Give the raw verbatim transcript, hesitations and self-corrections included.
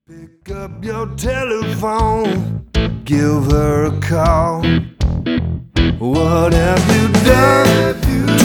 Pick up your telephone, give her a call. What have you done